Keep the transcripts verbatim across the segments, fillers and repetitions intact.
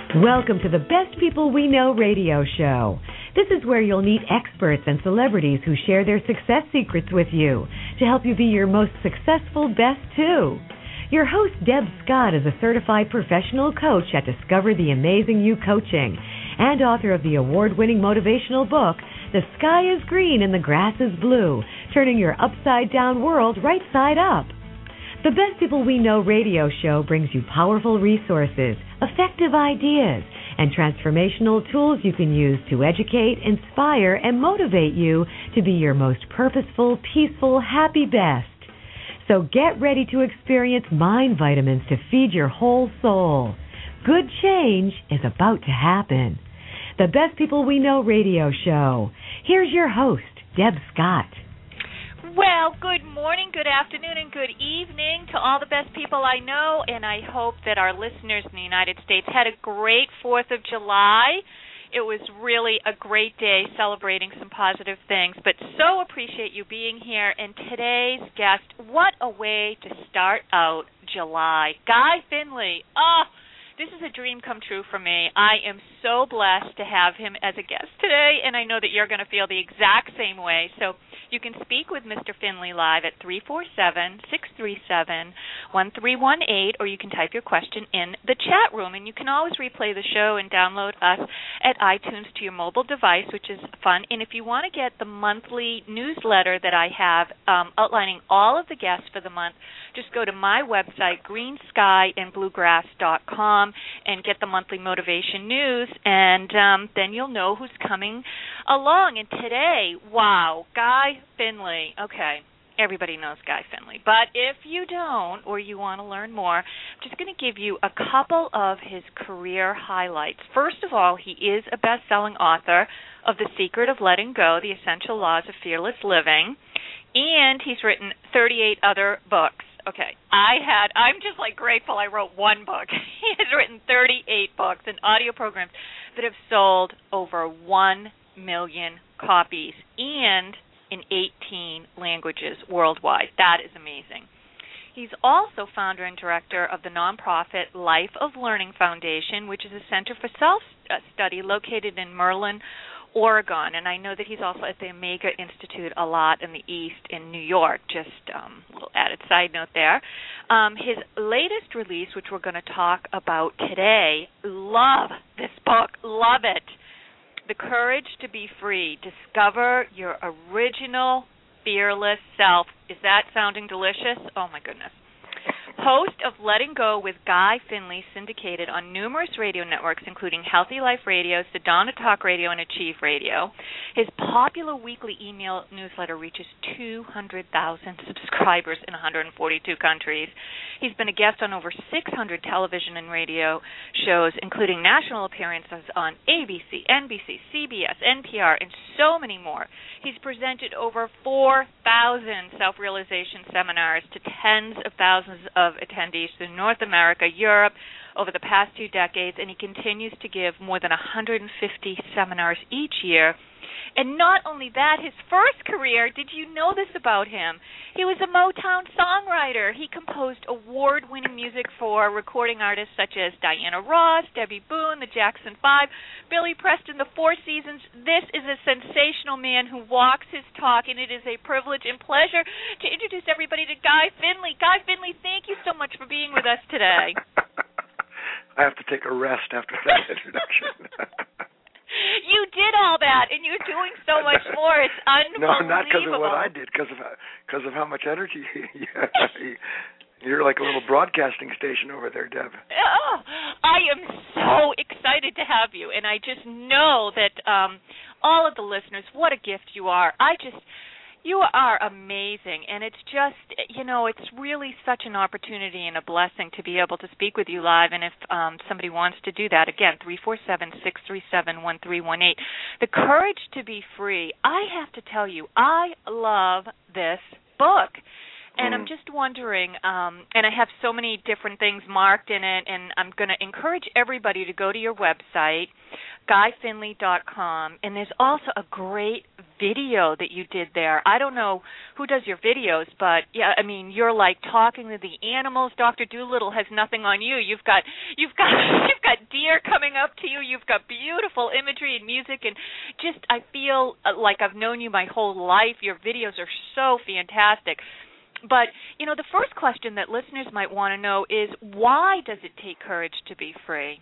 Welcome to the Best People We Know radio show. This is where you'll meet experts and celebrities who share their success secrets with you to help you be your most successful best too. Your host, Deb Scott, is a certified professional coach at Discover the Amazing You Coaching and author of the award-winning motivational book, The Sky is Green and the Grass is Blue, turning your upside-down world right side up. The Best People We Know radio show brings you powerful resources, effective ideas, and transformational tools you can use to educate, inspire, and motivate you to be your most purposeful, peaceful, happy best. So get ready to experience mind vitamins to feed your whole soul. Good change is about to happen. The Best People We Know radio show. Here's your host, Deb Scott. Well, good morning, good afternoon, and good evening to all the best people I know, and I hope that our listeners in the United States had a great fourth of July. It was really a great day celebrating some positive things, but so appreciate you being here. And today's guest, what a way to start out July. Guy Finley. Oh, this is a dream come true for me. I am so blessed to have him as a guest today, and I know that you're going to feel the exact same way. So you can speak with Mister Finley live at three four seven, six three seven, one three one eight, or you can type your question in the chat room. And you can always replay the show and download us at iTunes to your mobile device, which is fun. And if you want to get the monthly newsletter that I have um, outlining all of the guests for the month, just go to my website, green sky and bluegrass dot com, and get the monthly motivation news, and um, then you'll know who's coming along. And today, wow, Guy Finley. Okay, everybody knows Guy Finley, but if you don't or you want to learn more, I'm just going to give you a couple of his career highlights. First of all, he is a best-selling author of The Secret of Letting Go, The Essential Laws of Fearless Living, and he's written thirty-eight other books. Okay, I had, I'm just like grateful I wrote one book. He has written thirty-eight books and audio programs that have sold over one million copies and in eighteen languages worldwide. That is amazing. He's also founder and director of the nonprofit Life of Learning Foundation, which is a center for self-study located in Merlin, Oregon, and I know that he's also at the Omega Institute a lot in the East in New York. Just um, a little added side note there. Um, his latest release, which we're going to talk about today, love this book, love it. The Courage to Be Free. Discover your original fearless self. Is that sounding delicious? Oh, my goodness. Host of Letting Go with Guy Finley, syndicated on numerous radio networks, including Healthy Life Radio, Sedona Talk Radio, and Achieve Radio. His popular weekly email newsletter reaches two hundred thousand subscribers in one hundred forty-two countries. He's been a guest on over six hundred television and radio shows, including national appearances on A B C, N B C, C B S, N P R, and so many more. He's presented over four thousand self-realization seminars to tens of thousands of attendees in North America, Europe, over the past two decades, and he continues to give more than one hundred fifty seminars each year. And not only that, his first career, did you know this about him? He was a Motown songwriter. He composed award-winning music for recording artists such as Diana Ross, Debbie Boone, the Jackson Five, Billy Preston, the Four Seasons. This is a sensational man who walks his talk, and it is a privilege and pleasure to introduce everybody to Guy Finley. Guy Finley, thank you so much for being with us today. I have to take a rest after that introduction. You did all that, and you're doing so much more. It's unbelievable. No, not because of what I did, because of because of how much energy you, you're like a little broadcasting station over there, Deb. Oh, I am so excited to have you, and I just know that um, all of the listeners, what a gift you are. I just, you are amazing, and it's just, you know, it's really such an opportunity and a blessing to be able to speak with you live, and if um, somebody wants to do that, again, three four seven, six three seven, one three one eight. The Courage to Be Free. I have to tell you, I love this book. And I'm just wondering, um, and I have so many different things marked in it, and I'm going to encourage everybody to go to your website, guy finley dot com, and there's also a great video that you did there. I don't know who does your videos, but, yeah, I mean, you're like talking to the animals. Doctor Dolittle has nothing on you. You've got you've got, you've got deer coming up to you. You've got beautiful imagery and music, and just I feel like I've known you my whole life. Your videos are so fantastic. But, you know, the first question that listeners might want to know is, why does it take courage to be free?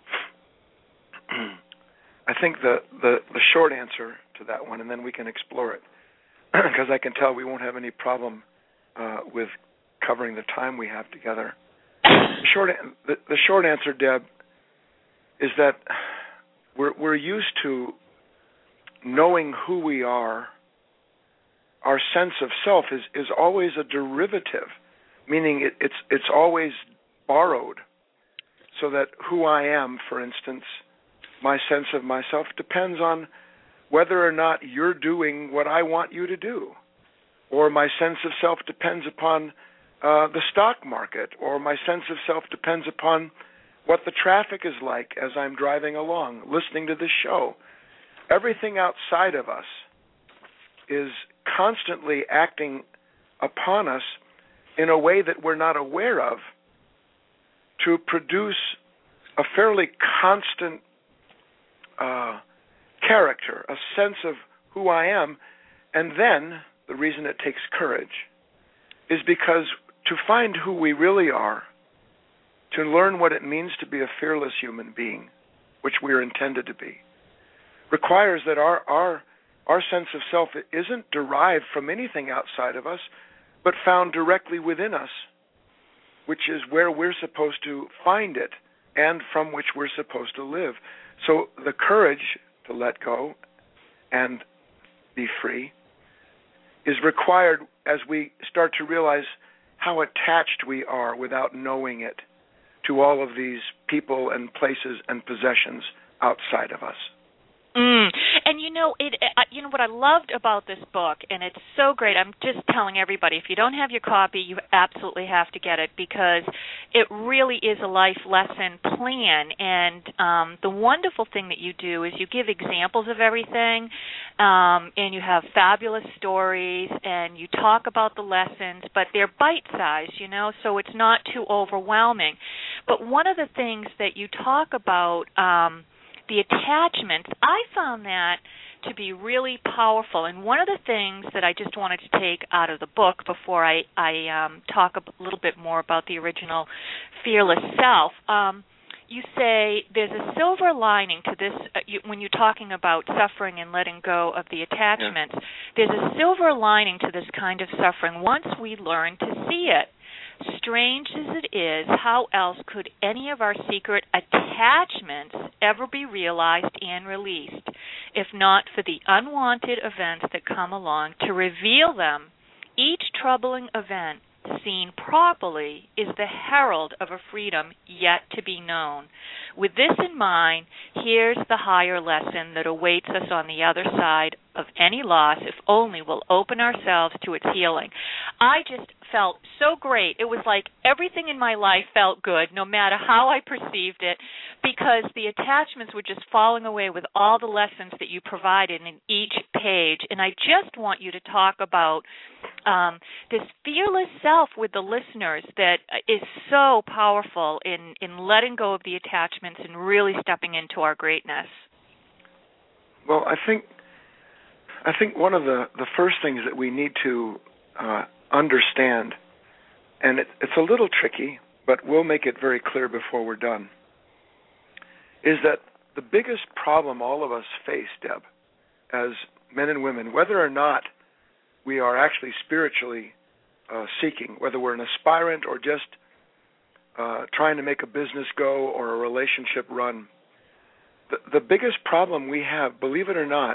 I think the, the, the short answer to that one, and then we can explore it, because I can tell we won't have any problem uh, with covering the time we have together. The short, the, the short answer, Deb, is that we're, we're used to knowing who we are. Our sense of self is, is always a derivative, meaning it, it's it's always borrowed. So that who I am, for instance, my sense of myself depends on whether or not you're doing what I want you to do. Or my sense of self depends upon uh, the stock market, or my sense of self depends upon what the traffic is like as I'm driving along, listening to this show. Everything outside of us is constantly acting upon us in a way that we're not aware of to produce a fairly constant uh, character, a sense of who I am. And then the reason it takes courage is because to find who we really are, to learn what it means to be a fearless human being, which we are intended to be, requires that our our Our sense of self isn't derived from anything outside of us, but found directly within us, which is where we're supposed to find it and from which we're supposed to live. So the courage to let go and be free is required as we start to realize how attached we are without knowing it to all of these people and places and possessions outside of us. Mm. And you know, it. Uh, you know what I loved about this book, and it's so great. I'm just telling everybody, if you don't have your copy, you absolutely have to get it, because it really is a life lesson plan. And um, the wonderful thing that you do is you give examples of everything, um, and you have fabulous stories, and you talk about the lessons, but they're bite-sized, you know, so it's not too overwhelming. But one of the things that you talk about, um, the attachments, I found that to be really powerful. And one of the things that I just wanted to take out of the book before I, I um, talk a little bit more about the original Fearless Self, um, you say there's a silver lining to this uh, you, when you're talking about suffering and letting go of the attachments. Yeah. There's a silver lining to this kind of suffering once we learn to see it. Strange as it is, how else could any of our secret attachments ever be realized and released, if not for the unwanted events that come along to reveal them? Each troubling event, seen properly, is the herald of a freedom yet to be known. With this in mind, here's the higher lesson that awaits us on the other side of any loss, if only we'll open ourselves to its healing. I just felt so great. It was like everything in my life felt good, no matter how I perceived it, because the attachments were just falling away with all the lessons that you provided in each page. And I just want you to talk about um, this fearless self with the listeners that is so powerful in, in letting go of the attachments and really stepping into our greatness. Well, I think I think one of the, the first things that we need to uh, understand, and it, it's a little tricky, but we'll make it very clear before we're done, is that the biggest problem all of us face, Deb, as men and women, whether or not we are actually spiritually uh, seeking, whether we're an aspirant or just uh, trying to make a business go or a relationship run, the, the biggest problem we have, believe it or not,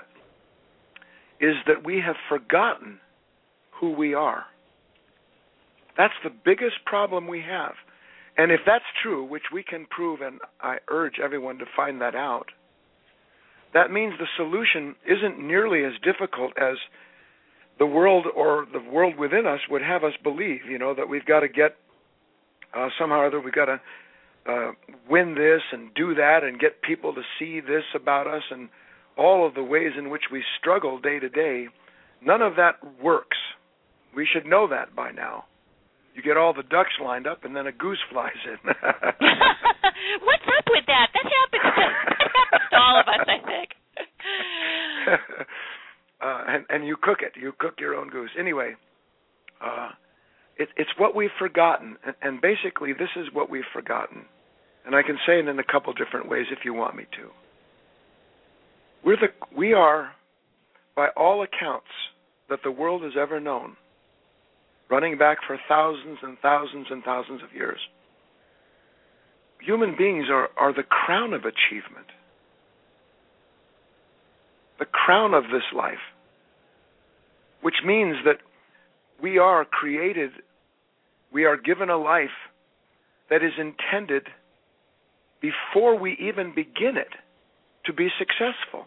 is that we have forgotten who we are. That's the biggest problem we have. And if that's true, which we can prove, and I urge everyone to find that out, that means the solution isn't nearly as difficult as the world or the world within us would have us believe, you know, that we've got to get, uh, somehow or other, we've got to uh, win this and do that and get people to see this about us, and all of the ways in which we struggle day to day. None of that works. We should know that by now. You get all the ducks lined up, and then a goose flies in. What's up with that? That's cook it. You cook your own goose. Anyway, uh, it, it's what we've forgotten, and, and basically this is what we've forgotten. And I can say it in a couple different ways if you want me to. We're the, we are, by all accounts that the world has ever known, running back for thousands and thousands and thousands of years, human beings are, are the crown of achievement, the crown of this life, which means that we are created, we are given a life that is intended before we even begin it to be successful.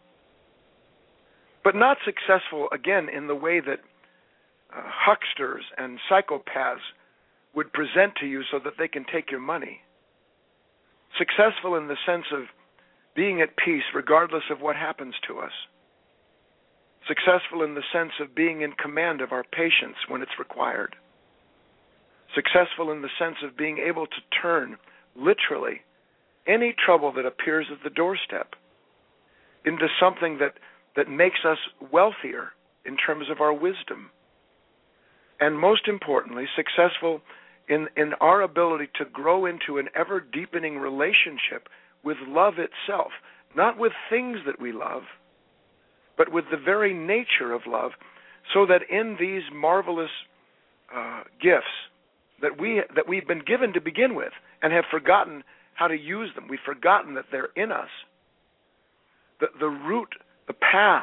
But not successful, again, in the way that uh, hucksters and psychopaths would present to you so that they can take your money. Successful in the sense of being at peace regardless of what happens to us. Successful in the sense of being in command of our patience when it's required. Successful in the sense of being able to turn, literally, any trouble that appears at the doorstep into something that, that makes us wealthier in terms of our wisdom. And most importantly, successful in, in our ability to grow into an ever-deepening relationship with love itself, not with things that we love, but with the very nature of love, so that in these marvelous uh, gifts that we that we've been given to begin with and have forgotten how to use them, we've forgotten that they're in us. The, the route, the path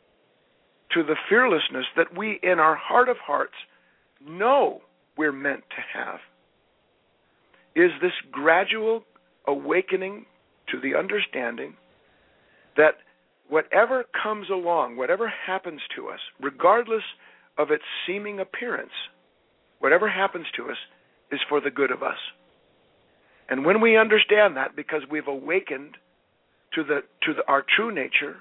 to the fearlessness that we, in our heart of hearts, know we're meant to have, is this gradual awakening to the understanding that whatever comes along, whatever happens to us, regardless of its seeming appearance, whatever happens to us is for the good of us. And when we understand that, because we've awakened to the to the, our true nature,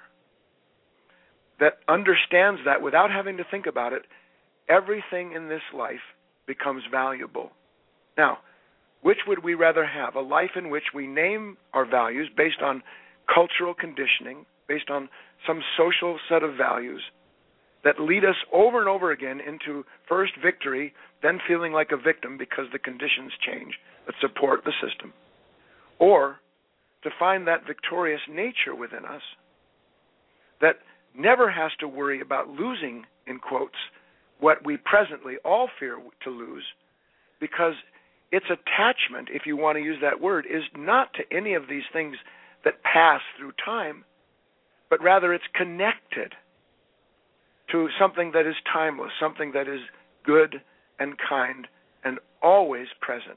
that understands that without having to think about it, everything in this life becomes valuable. Now, which would we rather have? A life in which we name our values based on cultural conditioning, based on some social set of values that lead us over and over again into first victory, then feeling like a victim because the conditions change that support the system, or to find that victorious nature within us that never has to worry about losing, in quotes, what we presently all fear to lose, because its attachment, if you want to use that word, is not to any of these things that pass through time, but rather it's connected to something that is timeless, something that is good and kind and always present.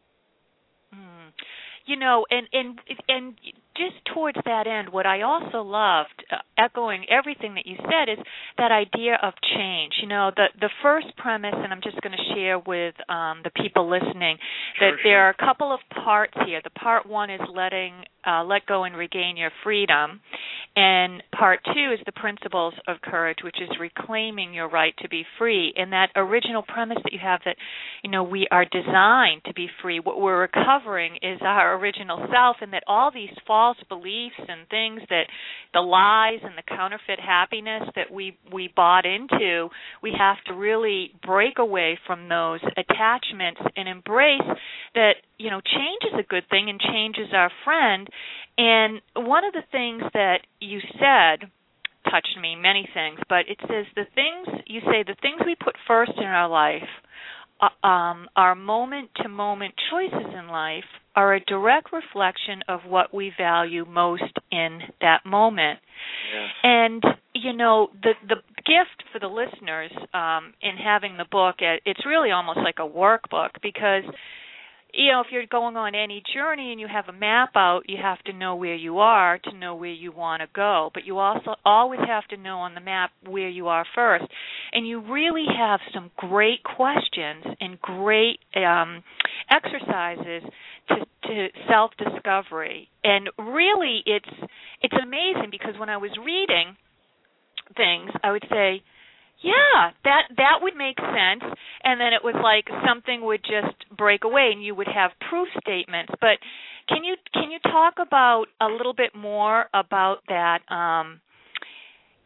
Mm. You know, and, and and just towards that end, what I also loved, uh, echoing everything that you said, is that idea of change. You know, the the first premise, and I'm just going to share with um, the people listening, sure, that sure. there are a couple of parts here. The part one is letting, uh, let go and regain your freedom. And part two is the principles of courage, which is reclaiming your right to be free. And that original premise that you have that, you know, we are designed to be free. What we're recovering is our original self, and that all these false beliefs and things, that the lies and the counterfeit happiness that we, we bought into, we have to really break away from those attachments and embrace that, you know, change is a good thing and change is our friend. And one of the things that you said touched me, many things, but it says the things, you say the things we put first in our life, uh, um, our moment-to-moment choices in life are a direct reflection of what we value most in that moment. Yes. And, you know, the the gift for the listeners um, in having the book, it's really almost like a workbook, because you know, if you're going on any journey and you have a map out, you have to know where you are to know where you want to go. But you also always have to know on the map where you are first. And you really have some great questions and great um, exercises to, to self-discovery. And really, it's it's amazing, because when I was reading things, I would say, yeah, that that would make sense, and then it was like something would just break away, and you would have proof statements. But can you can you talk about a little bit more about that? Um,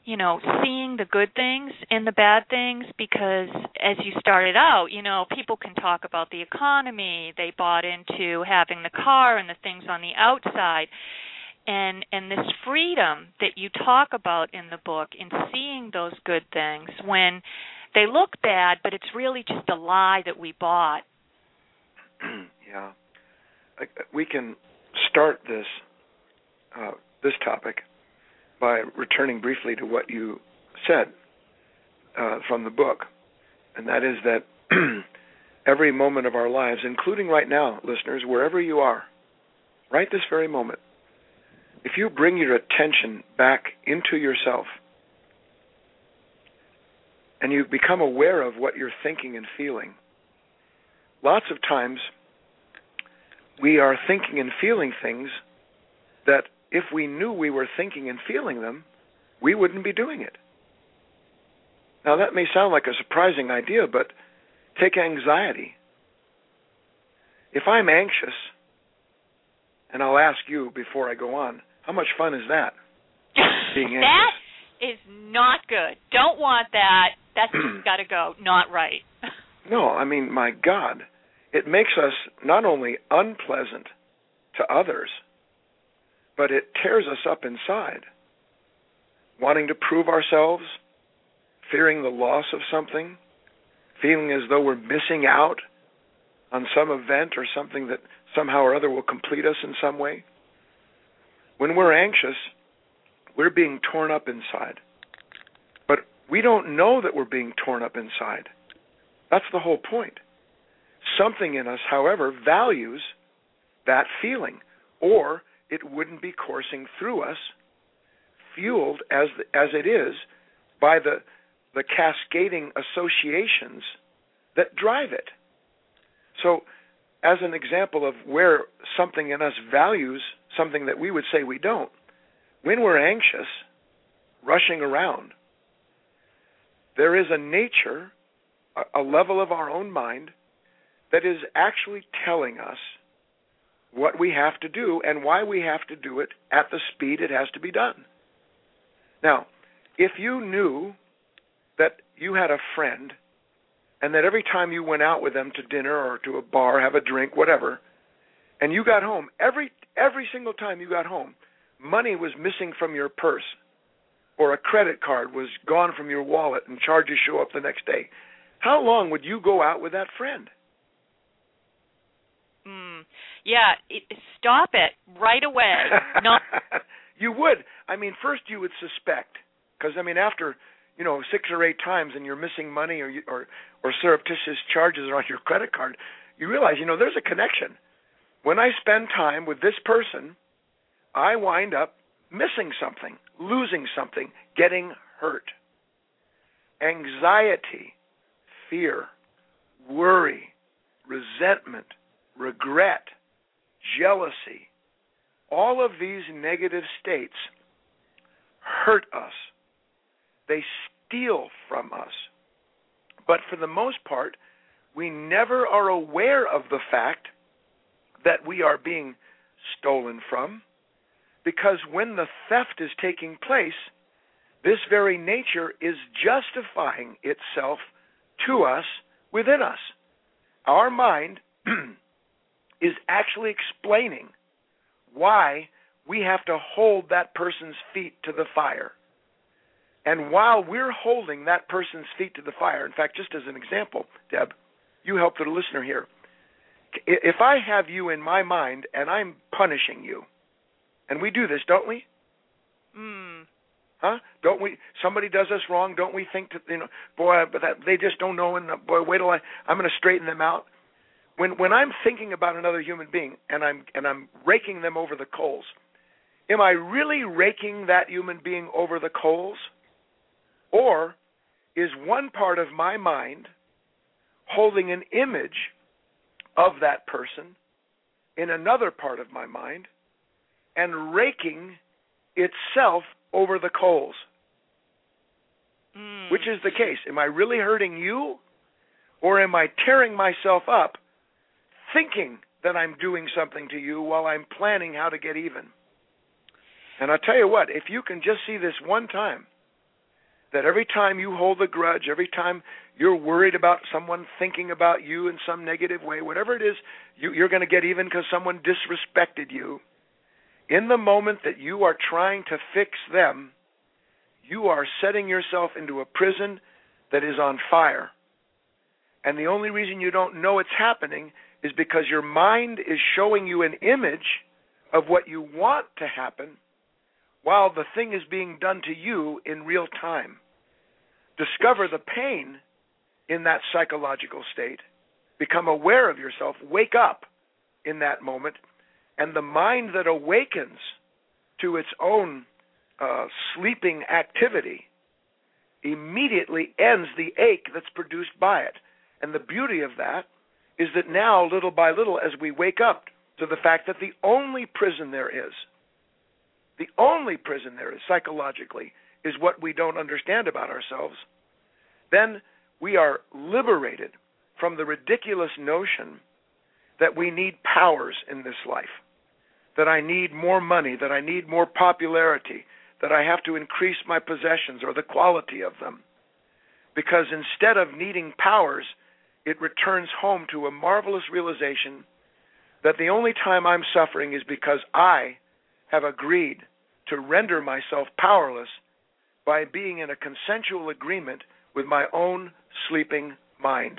you know, seeing the good things in the bad things, because as you started out, you know, people can talk about the economy. They bought into having the car and the things on the outside. And and this freedom that you talk about in the book, in seeing those good things when they look bad, but it's really just a lie that we bought. Yeah. We can start this uh, this topic by returning briefly to what you said uh, from the book, and that is that every moment of our lives, including right now, listeners, wherever you are, right this very moment, if you bring your attention back into yourself and you become aware of what you're thinking and feeling, lots of times we are thinking and feeling things that if we knew we were thinking and feeling them, we wouldn't be doing it. Now, that may sound like a surprising idea, but take anxiety. If I'm anxious, and I'll ask you before I go on, how much fun is that? Being anxious? That is not good. Don't want that. That's just got to go. Not right. No, I mean, my God, it makes us not only unpleasant to others, but it tears us up inside. Wanting to prove ourselves, fearing the loss of something, feeling as though we're missing out on some event or something that somehow or other will complete us in some way. When we're anxious, we're being torn up inside. But we don't know that we're being torn up inside. That's the whole point. Something in us, however, values that feeling, or it wouldn't be coursing through us, fueled as as it is by the the cascading associations that drive it. So, as an example of where something in us values something that we would say we don't, when we're anxious, rushing around, there is a nature, a, a level of our own mind that is actually telling us what we have to do and why we have to do it at the speed it has to be done. Now, if you knew that you had a friend and that every time you went out with them to dinner or to a bar, have a drink, whatever, and you got home, every every single time you got home, money was missing from your purse or a credit card was gone from your wallet and charges show up the next day, how long would you go out with that friend? Mm, yeah, it, stop it right away. Not- you would. I mean, first you would suspect, because, I mean, after, you know, six or eight times and you're missing money or, you, or or surreptitious charges are on your credit card, you realize, you know, there's a connection. When I spend time with this person, I wind up missing something, losing something, getting hurt. Anxiety, fear, worry, resentment, regret, jealousy, all of these negative states hurt us. They steal from us. But for the most part, we never are aware of the fact that we are being stolen from, because when the theft is taking place, this very nature is justifying itself to us within us. Our mind is actually explaining why we have to hold that person's feet to the fire. And while we're holding that person's feet to the fire, in fact, just as an example, Deb, you help the listener here. If I have you in my mind and I'm punishing you, and we do this, don't we? Mm. Huh? Don't we? Somebody does us wrong. Don't we think that, you know, boy, but that, they just don't know, and boy, wait till I, I'm going to straighten them out. When when I'm thinking about another human being and I'm and I'm raking them over the coals, am I really raking that human being over the coals? Or is one part of my mind holding an image of that person in another part of my mind and raking itself over the coals? Mm. Which is the case? Am I really hurting you, or am I tearing myself up thinking that I'm doing something to you while I'm planning how to get even? And I'll tell you what, if you can just see this one time, that every time you hold a grudge, every time you're worried about someone thinking about you in some negative way, whatever it is, you, you're going to get even because someone disrespected you. In the moment that you are trying to fix them, you are setting yourself into a prison that is on fire. And the only reason you don't know it's happening is because your mind is showing you an image of what you want to happen while the thing is being done to you in real time. Discover the pain in that psychological state. Become aware of yourself. Wake up in that moment. And the mind that awakens to its own uh, sleeping activity immediately ends the ache that's produced by it. And the beauty of that is that now, little by little, as we wake up to the fact that the only prison there is, the only prison there is psychologically, is what we don't understand about ourselves, then we are liberated from the ridiculous notion that we need powers in this life, that I need more money, that I need more popularity, that I have to increase my possessions or the quality of them. Because instead of needing powers, it returns home to a marvelous realization that the only time I'm suffering is because I have agreed to render myself powerless by being in a consensual agreement with my own sleeping mind.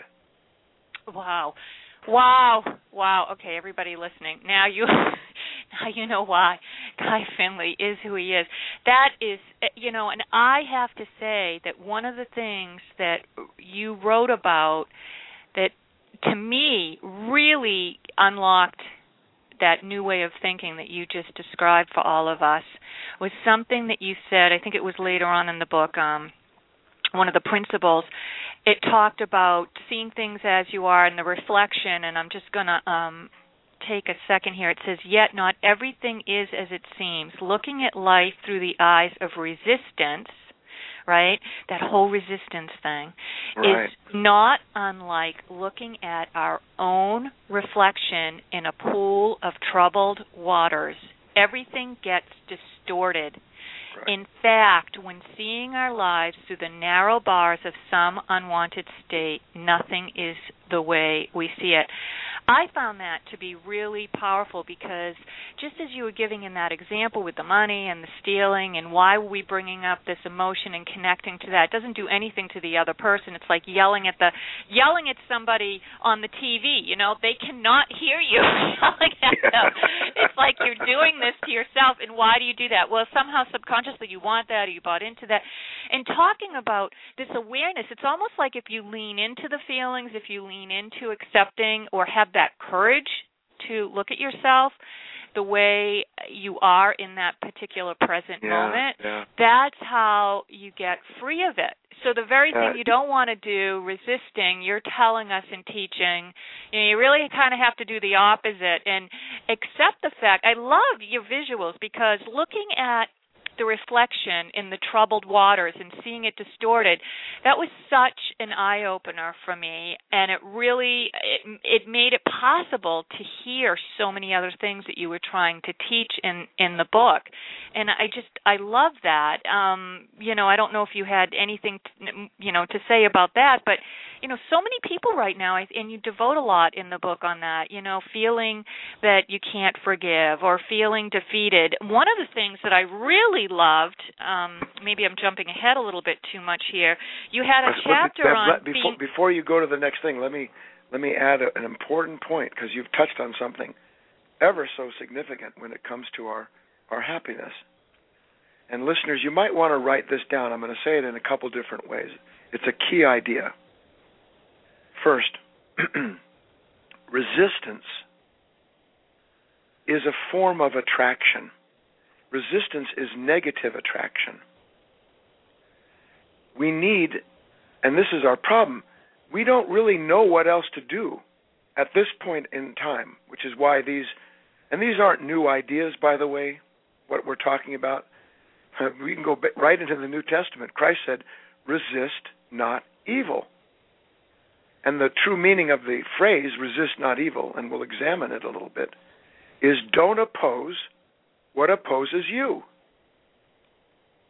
Wow. Wow. Wow. Okay, everybody listening. Now you now you know why Guy Finley is who he is. That is, you know, and I have to say that one of the things that you wrote about that to me really unlocked that new way of thinking that you just described for all of us was something that you said, I think it was later on in the book, um, one of the principles. It talked about seeing things as you are and the reflection, and I'm just going to um, take a second here. It says, yet not everything is as it seems. Looking at life through the eyes of resistance, right, that whole resistance thing, right, is not unlike looking at our own reflection in a pool of troubled waters. Everything gets distorted. right. In fact, when seeing our lives through the narrow bars of some unwanted state, nothing is the way we see it. I found that to be really powerful because just as you were giving in that example with the money and the stealing and why were we bringing up this emotion and connecting to that, it doesn't do anything to the other person. It's like yelling at the yelling at somebody on the T V, you know, they cannot hear you yelling at them. It's like you're doing this to yourself, and why do you do that? Well, somehow subconsciously you want that or you bought into that. And talking about this awareness, it's almost like if you lean into the feelings, if you lean into accepting or have that courage to look at yourself the way you are in that particular present yeah, moment, yeah. that's how you get free of it. So the very Uh, thing you don't want to do, resisting, you're telling us and teaching, you know, you really kind of have to do the opposite and accept the fact. I love your visuals because looking at the reflection in the troubled waters and seeing it distorted, that was such an eye-opener for me, and it really, it, it made it possible to hear so many other things that you were trying to teach in, in the book, and I just, I love that. Um, you know, I don't know if you had anything, to, you know, to say about that, but, you know, so many people right now, and you devote a lot in the book on that, you know, feeling that you can't forgive or feeling defeated. One of the things that I really loved, um, maybe I'm jumping ahead a little bit too much here, you had a chapter let, on let, before, being... before you go to the next thing, let me let me add a, an important point, because you've touched on something ever so significant when it comes to our, our happiness. And listeners, you might want to write this down. I'm going to say it in a couple different ways. It's a key idea. First, resistance is a form of attraction. Resistance is negative attraction. We need, and this is our problem, we don't really know what else to do at this point in time, which is why these, and these aren't new ideas, by the way, what we're talking about. We can go right into the New Testament. Christ said, resist not evil. And the true meaning of the phrase, resist not evil, and we'll examine it a little bit, is don't oppose what opposes you.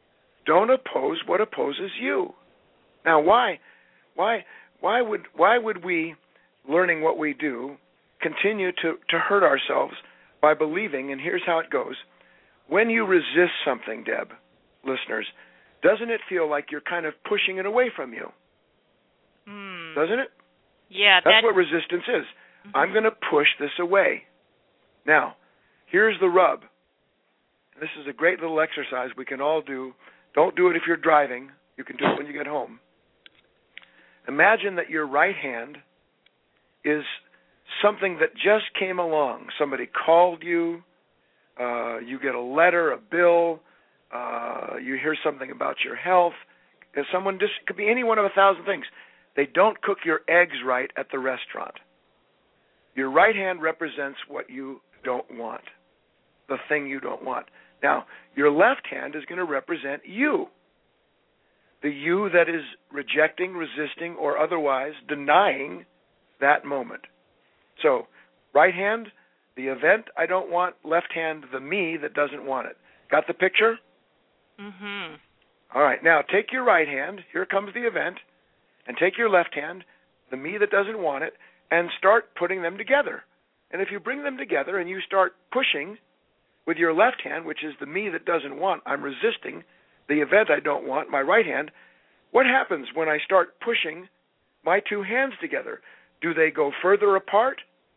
Don't oppose what opposes you. Now, why, why, why would why would we, learning what we do, continue to, to hurt ourselves by believing? And here's how it goes: when you resist something, Deb, listeners, doesn't it feel like you're kind of pushing it away from you? Mm. Doesn't it? Yeah, that's, that's what resistance is. Mm-hmm. I'm going to push this away. Now, here's the rub. This is a great little exercise we can all do. Don't do it if you're driving. You can do it when you get home. Imagine that your right hand is something that just came along. Somebody called you. Uh, you get a letter, a bill. Uh, you hear something about your health. If someone just, it could be any one of a thousand things. They don't cook your eggs right at the restaurant. Your right hand represents what you don't want, the thing you don't want. Now, your left hand is going to represent you, the you that is rejecting, resisting, or otherwise denying that moment. So, right hand, the event I don't want. Left hand, the me that doesn't want it. Got the picture? Mm-hmm. All right, now take your right hand, here comes the event, and take your left hand, the me that doesn't want it, and start putting them together. And if you bring them together and you start pushing with your left hand, which is the me that doesn't want, I'm resisting the event I don't want, my right hand, what happens when I start pushing my two hands together? Do they go further apart?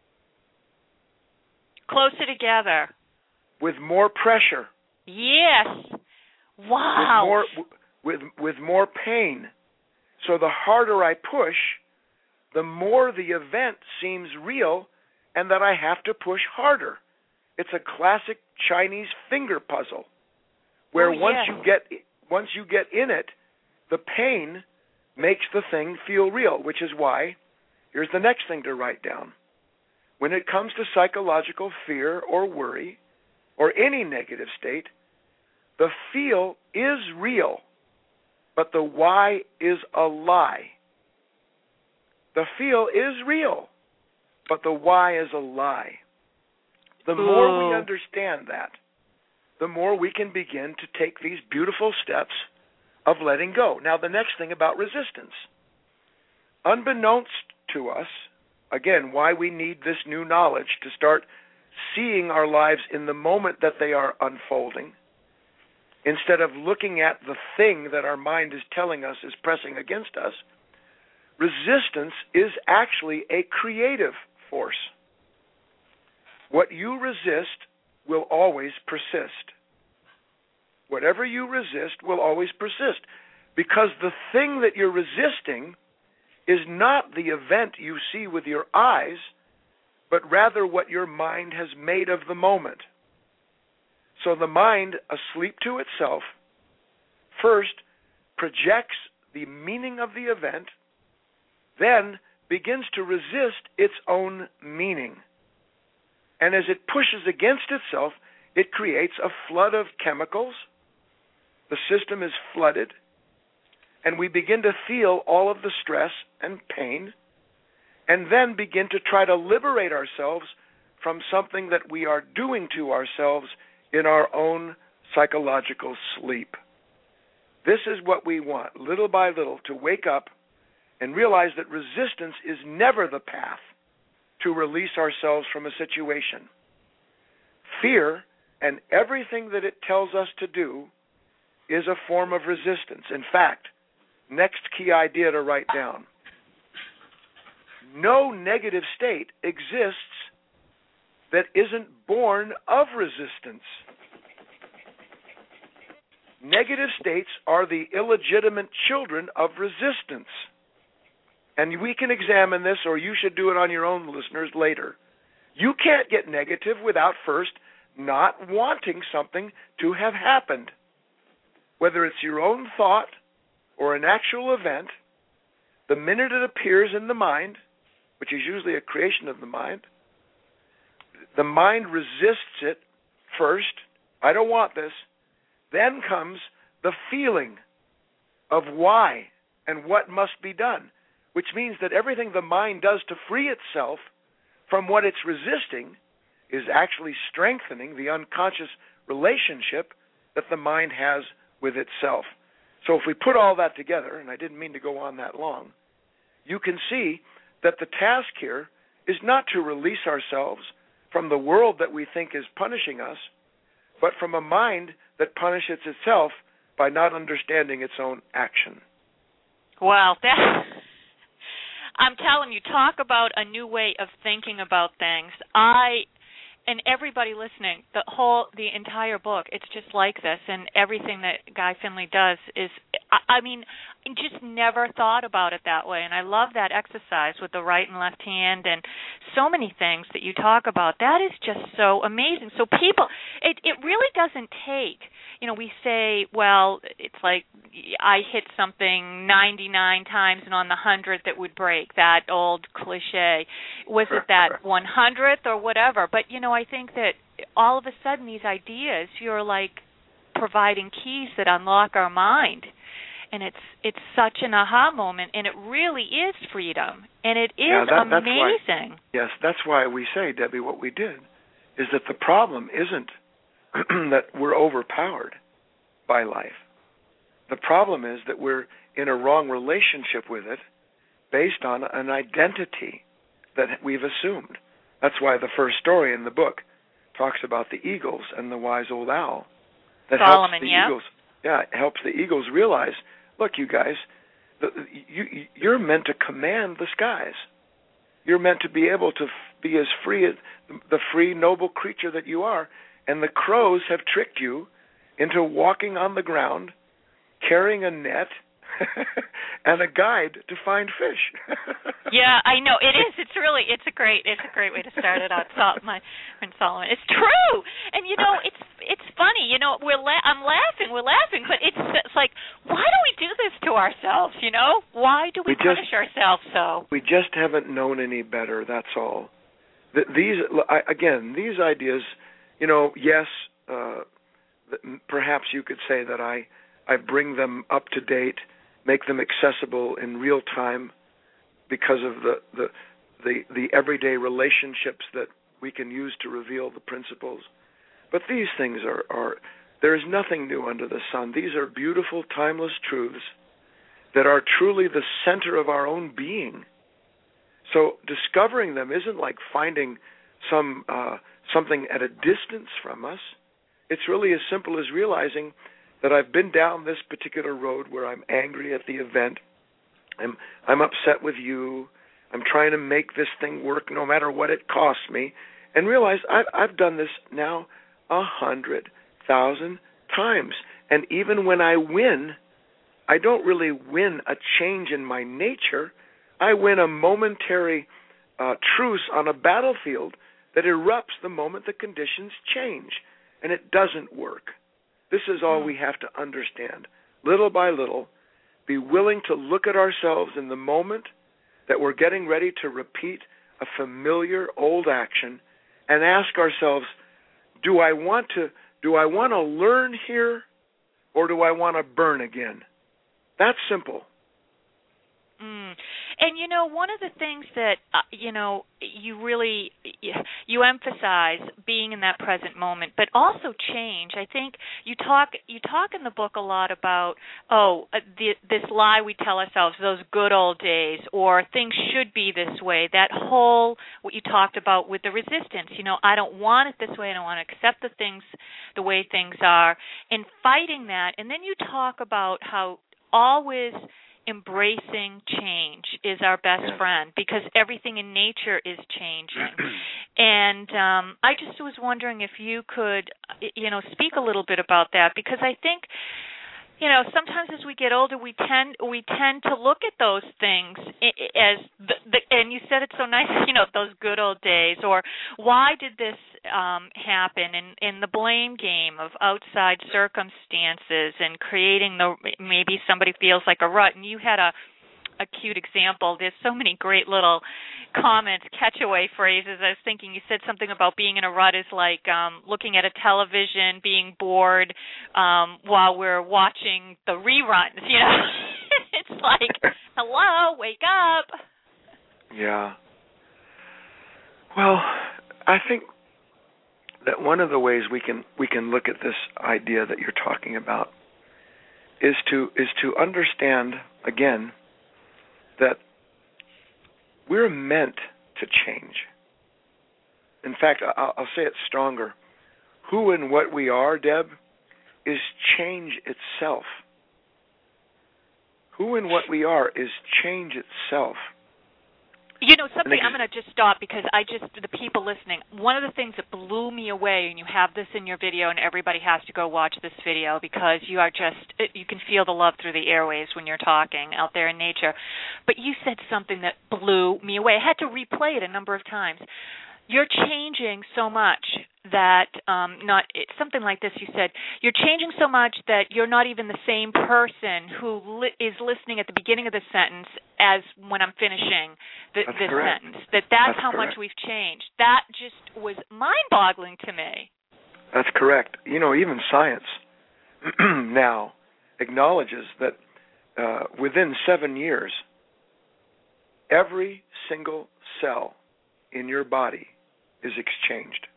Closer together. With more pressure. Yes. Wow. With more, with, with more pain. So the harder I push, the more the event seems real and that I have to push harder. It's a classic Chinese finger puzzle where oh, once yes. you get once you get in it, the pain makes the thing feel real, which is why, here's the next thing to write down. When it comes to psychological fear or worry or any negative state, the feel is real, but the why is a lie. The feel is real, but the why is a lie. The Ooh. more we understand that, the more we can begin to take these beautiful steps of letting go. Now, the next thing about resistance. Unbeknownst to us, again, why we need this new knowledge to start seeing our lives in the moment that they are unfolding, instead of looking at the thing that our mind is telling us is pressing against us, resistance is actually a creative force. What you resist will always persist. Whatever you resist will always persist, because the thing that you're resisting is not the event you see with your eyes, but rather what your mind has made of the moment. So the mind, asleep to itself, first projects the meaning of the event, then begins to resist its own meaning. And as it pushes against itself, it creates a flood of chemicals. The system is flooded, and we begin to feel all of the stress and pain, and then begin to try to liberate ourselves from something that we are doing to ourselves in our own psychological sleep. This is what we want, little by little, to wake up and realize that resistance is never the path to release ourselves from a situation. Fear and everything that it tells us to do is a form of resistance. In fact, next key idea to write down. No negative state exists that isn't born of resistance. Negative states are the illegitimate children of resistance. And we can examine this, or you should do it on your own, listeners, later. You can't get negative without first not wanting something to have happened. Whether it's your own thought or an actual event, the minute it appears in the mind, which is usually a creation of the mind, the mind resists it first. I don't want this. Then comes the feeling of why and what must be done, which means that everything the mind does to free itself from what it's resisting is actually strengthening the unconscious relationship that the mind has with itself. So if we put all that together, and I didn't mean to go on that long, you can see that the task here is not to release ourselves from the world that we think is punishing us, but from a mind that punishes itself by not understanding its own action. Wow, that, I'm telling you, talk about a new way of thinking about things. I, and everybody listening, the whole, the entire book, it's just like this, and everything that Guy Finley does is, I, I mean, I just never thought about it that way, and I love that exercise with the right and left hand, and so many things that you talk about. That is just so amazing. So people, it, it really doesn't take, you know, we say, well, it's like I hit something ninety-nine times and on the hundredth it would break, that old cliche. Was it that one hundredth or whatever? But, you know, I think that all of a sudden these ideas, you're like providing keys that unlock our mind. And it's it's such an aha moment, and it really is freedom, and it is yeah, that, that's amazing. Why, yes, that's why we say, Debbie, what we did is that the problem isn't that we're overpowered by life. The problem is that we're in a wrong relationship with it based on an identity that we've assumed. That's why the first story in the book talks about the eagles and the wise old owl. That Solomon, helps the yeah. eagles. Yeah, it helps the eagles realize, look, you guys, the, you, you're meant to command the skies. You're meant to be able to f- be as free as the free, noble creature that you are. And the crows have tricked you into walking on the ground, carrying a net, and a guide to find fish. Yeah, I know it is. It's really, it's a great, it's a great way to start it out. Sol- my friend Solomon. It's true, and you know, it's it's funny. You know, we're la- I'm laughing, we're laughing, but it's it's like, why do we do this to ourselves? You know, why do we, we punish just, ourselves so? We just haven't known any better. That's all. The, these I, again, these ideas. You know, yes, uh, perhaps you could say that I I bring them up to date, make them accessible in real time because of the, the the the everyday relationships that we can use to reveal the principles. But these things are, are there is nothing new under the sun. These are beautiful, timeless truths that are truly the center of our own being. So discovering them isn't like finding some uh, something at a distance from us. It's really as simple as realizing that I've been down this particular road where I'm angry at the event, I'm, I'm upset with you, I'm trying to make this thing work no matter what it costs me, and realize I've, I've done this now a hundred thousand times. And even when I win, I don't really win a change in my nature. I win a momentary uh, truce on a battlefield that erupts the moment the conditions change, and it doesn't work. This is all we have to understand. Little by little, be willing to look at ourselves in the moment that we're getting ready to repeat a familiar old action and ask ourselves, do I want to do I want to learn here, or do I want to burn again? That's simple. Mm. And, you know, one of the things that, uh, you know, you really, you emphasize being in that present moment, but also change. I think you talk you talk in the book a lot about, oh, uh, the, this lie we tell ourselves, those good old days, or things should be this way, that whole, what you talked about with the resistance, you know, I don't want it this way, I don't want to accept the things the way things are, and fighting that. And then you talk about how always embracing change is our best yeah. friend, because everything in nature is changing. And um, I just was wondering if you could, you know, speak a little bit about that, because I think, you know, sometimes as we get older, we tend we tend to look at those things as the, the and you said it so nice, you know, those good old days, or why did this um, happen, in in the blame game of outside circumstances and creating the, maybe somebody feels like a rut. And you had a a cute example. There's so many great little comments, catch-away phrases. I was thinking, you said something about being in a rut is like um, looking at a television, being bored um, while we're watching the reruns, you know. It's like, hello, wake up. Yeah. Well, I think that one of the ways we can we can look at this idea that you're talking about is to is to understand again that we're meant to change. In fact, I'll, I'll say it stronger. Who and what we are, Deb, is change itself. Who and what we are is change itself. You know, something, I'm going to just stop because I just, the people listening, one of the things that blew me away, and you have this in your video, and everybody has to go watch this video because you are just, you can feel the love through the airwaves when you're talking out there in nature. But you said something that blew me away. I had to replay it a number of times. You're changing so much that, um, not it's something like this, you said, you're changing so much that you're not even the same person who li- is listening at the beginning of the sentence as when I'm finishing the, this correct. sentence. That that's, that's how correct. much we've changed. That just was mind-boggling to me. That's correct. You know, even science now acknowledges that uh, within seven years, every single cell in your body is exchanged.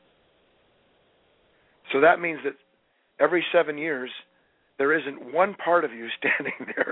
So that means that every seven years, there isn't one part of you standing there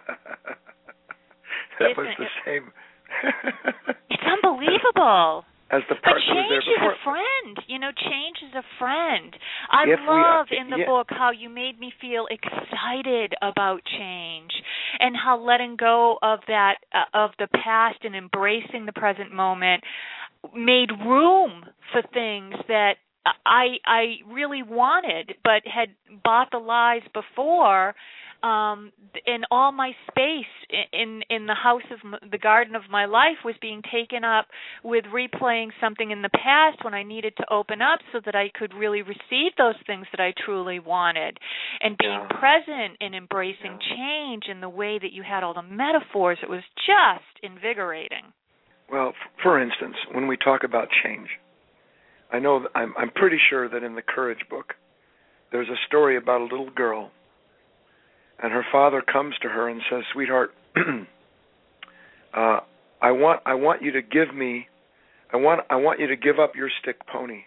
that was the same. It's unbelievable. As the part that was there But change is before. a friend. You know, change is a friend. I If love we, uh, in the yeah. book how you made me feel excited about change and how letting go of that, uh, of the past and embracing the present moment made room for things that I I really wanted but had bought the lies before. Um, and all my space in in the house of m- the garden of my life was being taken up with replaying something in the past when I needed to open up so that I could really receive those things that I truly wanted, and being Yeah. present and embracing Yeah. change in the way that you had all the metaphors. It was just invigorating. Well, f- for instance, when we talk about change, I know that I'm I'm pretty sure that in the Courage book, there's a story about a little girl. And her father comes to her and says, "Sweetheart, uh, I want I want you to give me, I want I want you to give up your stick pony."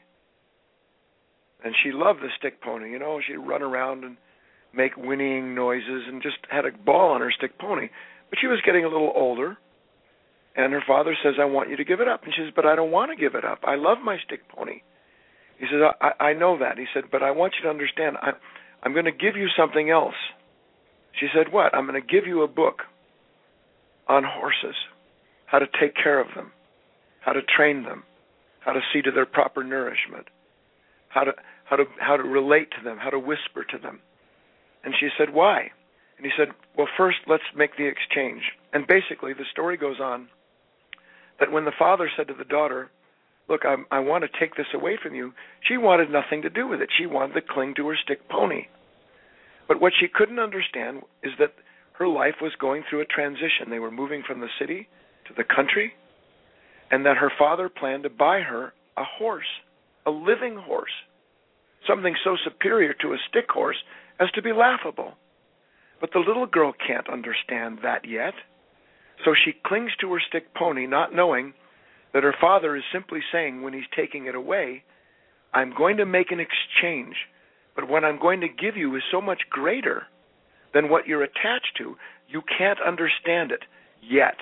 And she loved the stick pony. You know, she'd run around and make whinnying noises and just had a ball on her stick pony. But she was getting a little older, and her father says, "I want you to give it up." And she says, "But I don't want to give it up. I love my stick pony." He says, I, I know that. He said, "But I want you to understand, I, I'm going to give you something else." She said, "What?" "I'm going to give you a book on horses, how to take care of them, how to train them, how to see to their proper nourishment, how to how to how to relate to them, how to whisper to them." And she said, "Why?" And he said, "Well, first let's make the exchange." And basically the story goes on that when the father said to the daughter, "Look, I, I want to take this away from you," she wanted nothing to do with it. She wanted to cling to her stick pony. But what she couldn't understand is that her life was going through a transition. They were moving from the city to the country, and that her father planned to buy her a horse, a living horse, something so superior to a stick horse as to be laughable. But the little girl can't understand that yet, so she clings to her stick pony, not knowing that her father is simply saying when he's taking it away, "I'm going to make an exchange. But what I'm going to give you is so much greater than what you're attached to. You can't understand it yet."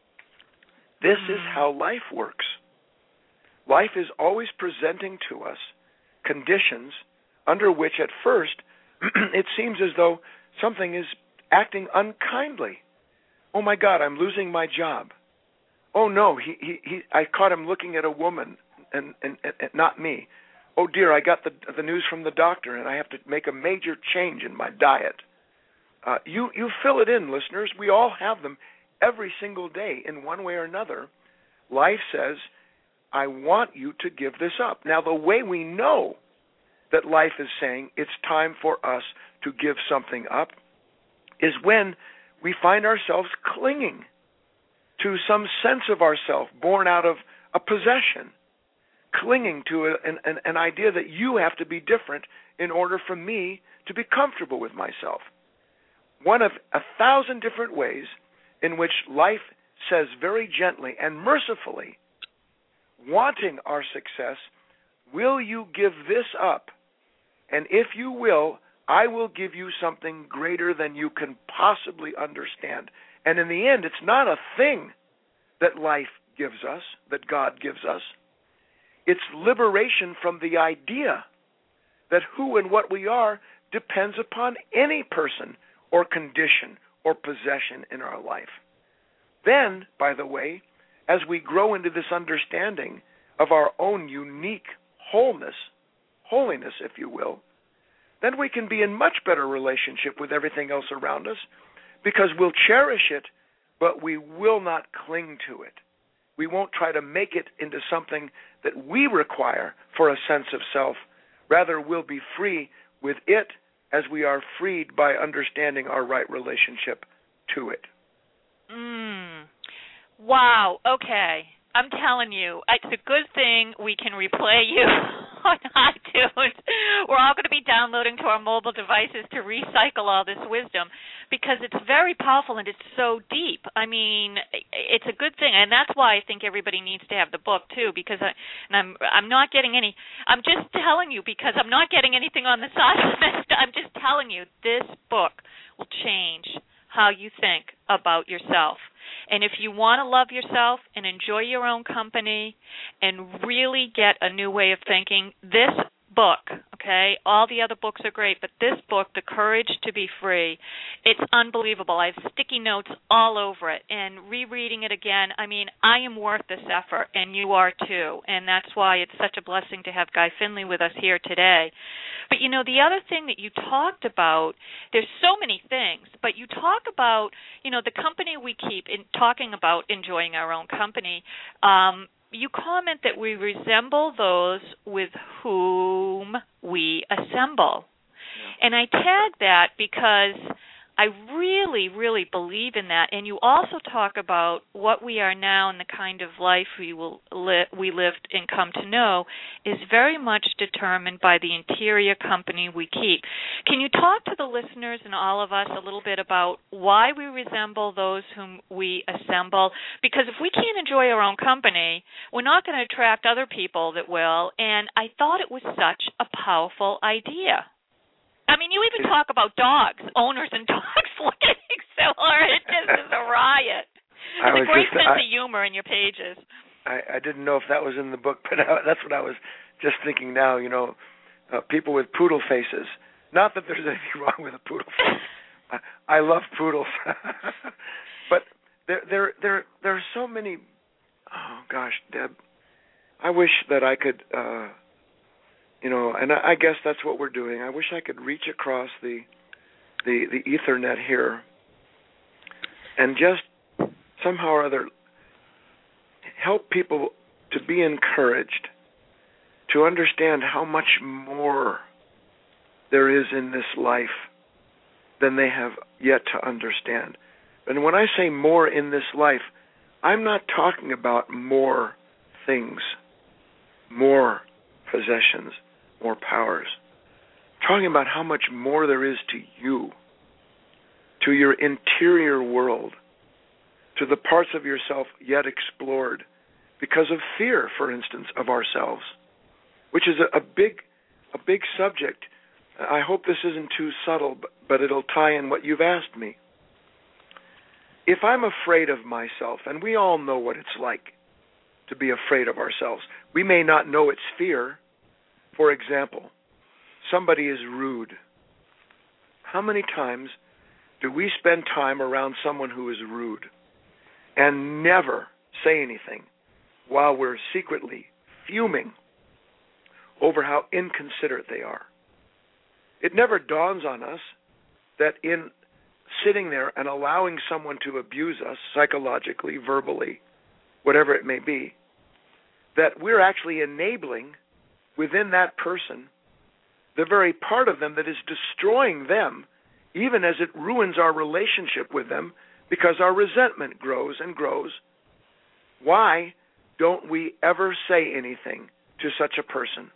This is how life works. Life is always presenting to us conditions under which at first it seems as though something is acting unkindly. "Oh my God, I'm losing my job. Oh no, he he, he I caught him looking at a woman and, and, and not me. Oh dear, I got the the news from the doctor and I have to make a major change in my diet." Uh, you you fill it in, listeners. We all have them every single day in one way or another. Life says, "I want you to give this up." Now, the way we know that life is saying it's time for us to give something up is when we find ourselves clinging to some sense of ourself born out of a possession, clinging to a, an, an, an idea that you have to be different in order for me to be comfortable with myself. One of a thousand different ways in which life says very gently and mercifully, wanting our success, "Will you give this up? And if you will, I will give you something greater than you can possibly understand. And in the end, it's not a thing that life gives us, that God gives us. It's liberation from the idea that who and what we are depends upon any person or condition or possession in our life. Then, by the way, as we grow into this understanding of our own unique wholeness, holiness, if you will, then we can be in much better relationship with everything else around us because we'll cherish it, but we will not cling to it. We won't try to make it into something that we require for a sense of self. Rather, we'll be free with it as we are freed by understanding our right relationship to it. Mm. Wow. Okay. I'm telling you, it's a good thing we can replay you on iTunes. We're all going to be downloading to our mobile devices to recycle all this wisdom because it's very powerful and it's so deep. I mean, it's a good thing, and that's why I think everybody needs to have the book too. Because I, and I'm, I'm not getting any. I'm just telling you because I'm not getting anything on the side of this. I'm just telling you this book will change how you think about yourself. And if you want to love yourself and enjoy your own company and really get a new way of thinking, this book, okay, all the other books are great, but this book, The Courage to Be Free, it's unbelievable. I have sticky notes all over it. And rereading it again, I mean, I am worth this effort, and you are too. And that's why it's such a blessing to have Guy Finley with us here today. But, you know, the other thing that you talked about, there's so many things, but you talk about, you know, the company we keep, in talking about enjoying our own company, um, you comment that we resemble those with whom we assemble. Yeah. And I tag that because I really, really believe in that. And you also talk about what we are now and the kind of life we will li- we lived and come to know is very much determined by the interior company we keep. Can you talk to the listeners and all of us a little bit about why we resemble those whom we assemble? Because if we can't enjoy our own company, we're not going to attract other people that will. And I thought it was such a powerful idea. I mean, you even talk about dogs, owners and dogs looking similar. It just is a riot. There's a great just, sense I, of humor in your pages. I, I didn't know if that was in the book, but I, that's what I was just thinking now, you know, uh, people with poodle faces. Not that there's anything wrong with a poodle face. I, I love poodles. But there, there, there, there are so many, oh, gosh, Deb, I wish that I could... Uh, You know, and I guess that's what we're doing. I wish I could reach across the, the the Ethernet here and just somehow or other help people to be encouraged to understand how much more there is in this life than they have yet to understand. And when I say more in this life, I'm not talking about more things, more possessions, more powers. I'm talking about how much more there is to you, to your interior world, to the parts of yourself yet explored because of fear, for instance, of ourselves, which is a, a big, a big subject. I hope this isn't too subtle, but, but it'll tie in what you've asked me. If I'm afraid of myself, and we all know what it's like to be afraid of ourselves, we may not know it's fear. For example, somebody is rude. How many times do we spend time around someone who is rude and never say anything while we're secretly fuming over how inconsiderate they are? It never dawns on us that in sitting there and allowing someone to abuse us psychologically, verbally, whatever it may be, that we're actually enabling within that person the very part of them that is destroying them, even as it ruins our relationship with them, because our resentment grows and grows. Why don't we ever say anything to such a person?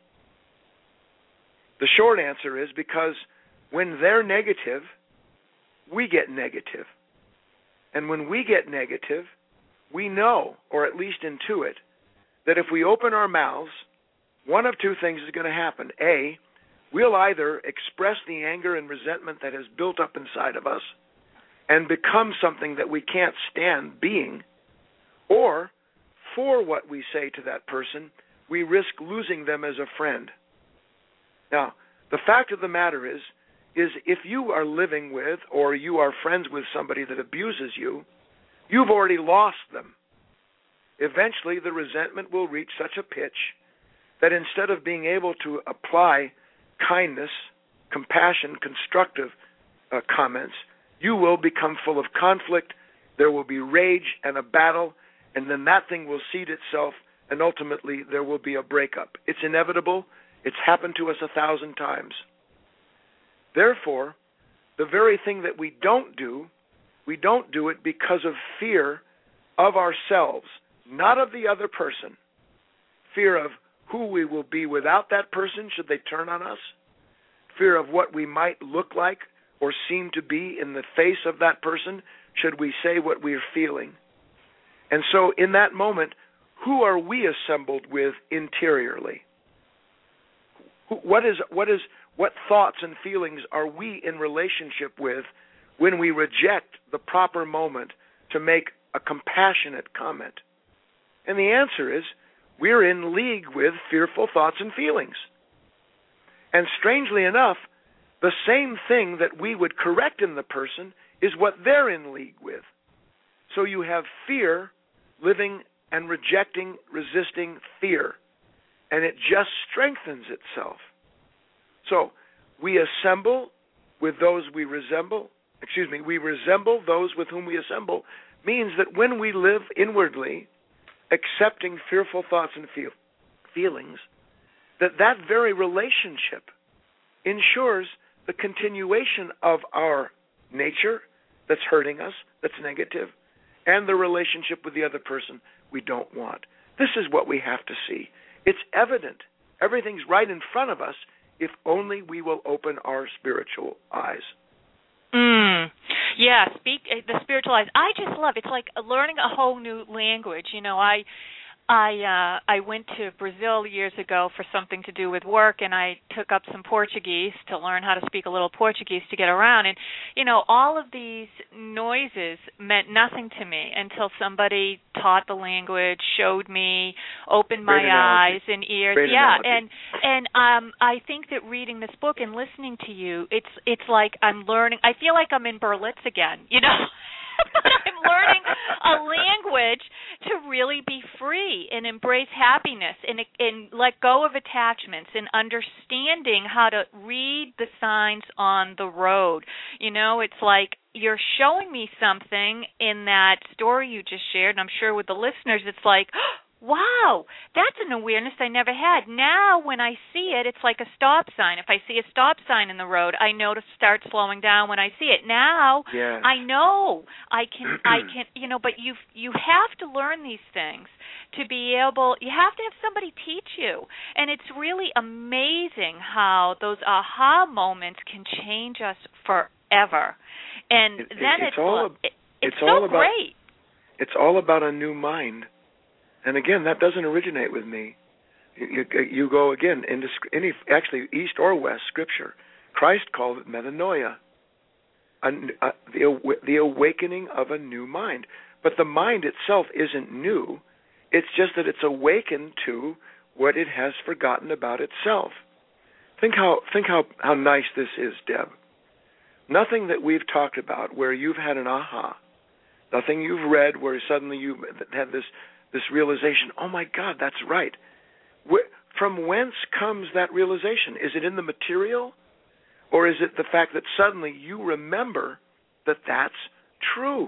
The short answer is because when they're negative, we get negative. And when we get negative, we know, or at least intuit, that if we open our mouths, one of two things is going to happen. A, we'll either express the anger and resentment that has built up inside of us and become something that we can't stand being, or for what we say to that person, we risk losing them as a friend. Now, the fact of the matter is, is if you are living with or you are friends with somebody that abuses you, you've already lost them. Eventually, the resentment will reach such a pitch that instead of being able to apply kindness, compassion, constructive uh, comments, you will become full of conflict, there will be rage and a battle, and then that thing will seed itself, and ultimately there will be a breakup. It's inevitable. It's happened to us a thousand times. Therefore, the very thing that we don't do, we don't do it because of fear of ourselves, not of the other person. Fear of who we will be without that person should they turn on us. Fear of what we might look like or seem to be in the face of that person should we say what we are feeling. And so in that moment, who are we assembled with interiorly? What is what is what thoughts and feelings are we in relationship with when we reject the proper moment to make a compassionate comment? And the answer is, we're in league with fearful thoughts and feelings. And strangely enough, the same thing that we would correct in the person is what they're in league with. So you have fear living and rejecting, resisting fear. And it just strengthens itself. So we assemble with those we resemble. Excuse me, we resemble those with whom we assemble, means that when we live inwardly, accepting fearful thoughts and feel, feelings, that that very relationship ensures the continuation of our nature that's hurting us, that's negative, and the relationship with the other person we don't want. This is what we have to see. It's evident. Everything's right in front of us if only we will open our spiritual eyes. Mm. Yeah, speak uh, the spiritual eyes. I just love it. It's like learning a whole new language. You know, I I uh, I went to Brazil years ago for something to do with work, and I took up some Portuguese to learn how to speak a little Portuguese to get around. And, you know, all of these noises meant nothing to me until somebody taught the language, showed me, opened my eyes and ears. Great yeah, analogy. and and um, I think that reading this book and listening to you, it's it's like I'm learning. I feel like I'm in Berlitz again, you know. I'm learning a language to really be free and embrace happiness and, and let go of attachments and understanding how to read the signs on the road. You know, it's like you're showing me something in that story you just shared, and I'm sure with the listeners it's like, wow, that's an awareness I never had. Now when I see it, it's like a stop sign. If I see a stop sign in the road, I know to start slowing down when I see it. Now yes. I know I can, I can, you know, but you you have to learn these things to be able, you have to have somebody teach you. And it's really amazing how those aha moments can change us forever. And it, it, then it's, it's, all, it, it's, it's all so about, great. It's all about a new mind. And again, that doesn't originate with me. You, you, you go again into any, actually East or West Scripture. Christ called it metanoia, a, a, the, the awakening of a new mind. But the mind itself isn't new. It's just that it's awakened to what it has forgotten about itself. Think how think how, how nice this is, Deb. Nothing that we've talked about where you've had an aha. Nothing you've read where suddenly you had this. This realization, oh my God, that's right. Where, from whence comes that realization? Is it in the material? Or is it the fact that suddenly you remember that that's true?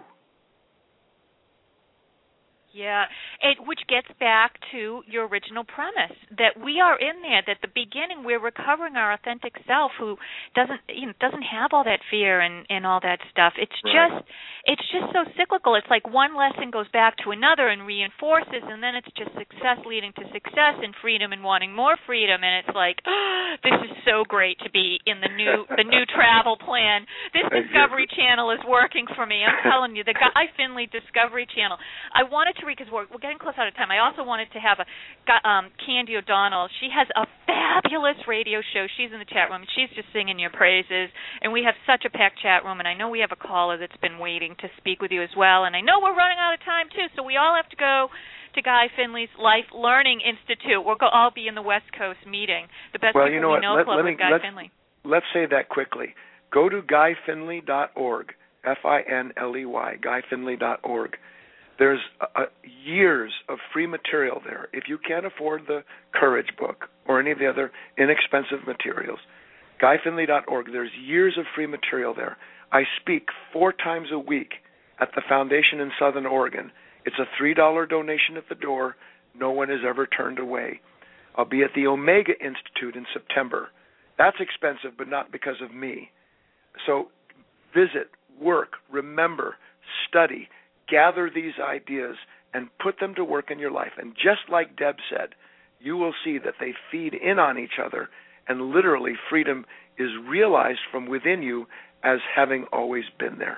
Yeah, it, which gets back to your original premise, that we are in there, that at the beginning we're recovering our authentic self who doesn't, you know, doesn't have all that fear and, and all that stuff. It's right. just it's just so cyclical. It's like one lesson goes back to another and reinforces, and then it's just success leading to success and freedom and wanting more freedom, and it's like, oh, this is so great to be in the new the new travel plan. This Discovery Channel is working for me. I'm telling you, the Guy Finley Discovery Channel. I want to to read, because we're, we're getting close out of time, I also wanted to have a um, Candy O'Donnell. She has a fabulous radio show. She's in the chat room. She's just singing your praises, and we have such a packed chat room, and I know we have a caller that's been waiting to speak with you as well, and I know we're running out of time, too, so we all have to go to Guy Finley's Life Learning Institute. We'll go, all be in the West Coast meeting. The Best well, People you know We what? Know Let, Club let me, with Guy let's, Finley. Let's say that quickly. Go to guy finley dot org, F I N L E Y, guy finley dot org. There's uh, years of free material there. If you can't afford the Courage book or any of the other inexpensive materials, guy finley dot org, there's years of free material there. I speak four times a week at the Foundation in Southern Oregon. It's a three dollars donation at the door. No one is ever turned away. I'll be at the Omega Institute in September. That's expensive, but not because of me. So visit, work, remember, study, gather these ideas, and put them to work in your life. And just like Deb said, you will see that they feed in on each other, and literally freedom is realized from within you as having always been there.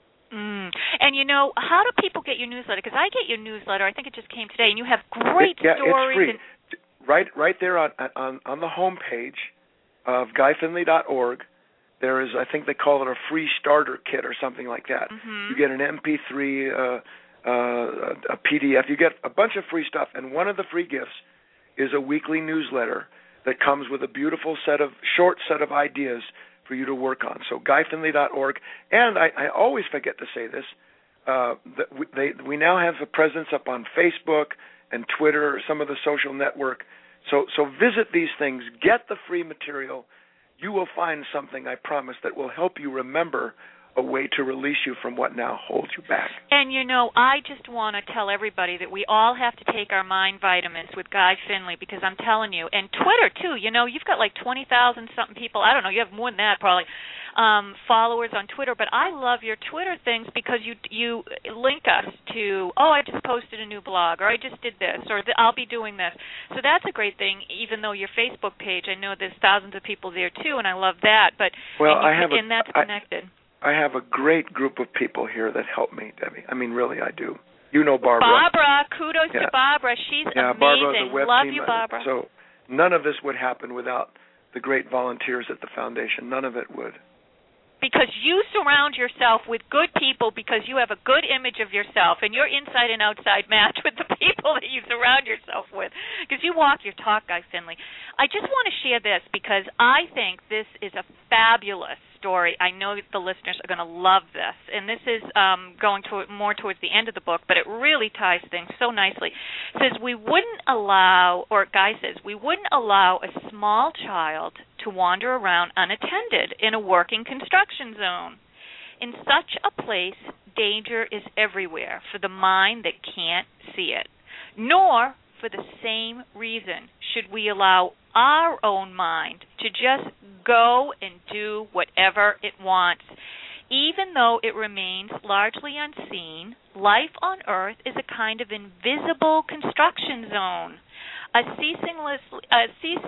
Mm. And, you know, how do people get your newsletter? Because I get your newsletter. I think it just came today, and you have great it, yeah, stories. It's free. And right, right there on on on the home page of guy finley dot org, there is, I think they call it a free starter kit or something like that. Mm-hmm. You get an M P three, uh, uh, a P D F. You get a bunch of free stuff, and one of the free gifts is a weekly newsletter that comes with a beautiful set of short set of ideas for you to work on. So guy finley dot org, and I, I always forget to say this, uh, that we, they, we now have a presence up on Facebook and Twitter, some of the social network. So, so visit these things, get the free material. You will find something, I promise, that will help you remember a way to release you from what now holds you back. And, you know, I just want to tell everybody that we all have to take our mind vitamins with Guy Finley, because I'm telling you, and Twitter, too, you know, you've got like twenty thousand something people, I don't know, you have more than that probably, um, followers on Twitter, but I love your Twitter things because you you link us to, oh, I just posted a new blog, or I just did this, or I'll be doing this. So that's a great thing, even though your Facebook page, I know there's thousands of people there, too, and I love that, but well, and, you, I have and a, that's connected. I, I have a great group of people here that help me, Debbie. I mean, really, I do. You know Barbara. Barbara, kudos yeah. to Barbara. She's yeah, amazing. Barbara's a web Love team. you, Barbara. So none of this would happen without the great volunteers at the foundation. None of it would. Because you surround yourself with good people, because you have a good image of yourself, and your inside and outside match with the people that you surround yourself with. Because you walk your talk, Guy Finley. I just want to share this because I think this is a fabulous story. I know the listeners are going to love this, and this is um, going to more towards the end of the book, but it really ties things so nicely. It says, we wouldn't allow, or Guy says, we wouldn't allow a small child to wander around unattended in a working construction zone. In such a place, danger is everywhere for the mind that can't see it, nor for the same reason should we allow our own mind to just go and do whatever it wants. Even though it remains largely unseen, life on Earth is a kind of invisible construction zone, a ceaseless, a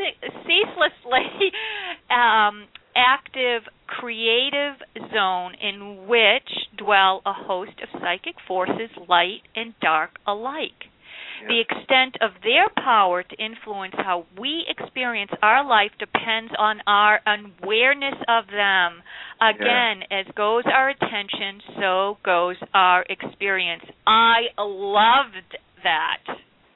ceaselessly um, active, creative zone in which dwell a host of psychic forces, light and dark alike. The extent of their power to influence how we experience our life depends on our awareness of them. Again, yeah. As goes our attention, so goes our experience. I loved that.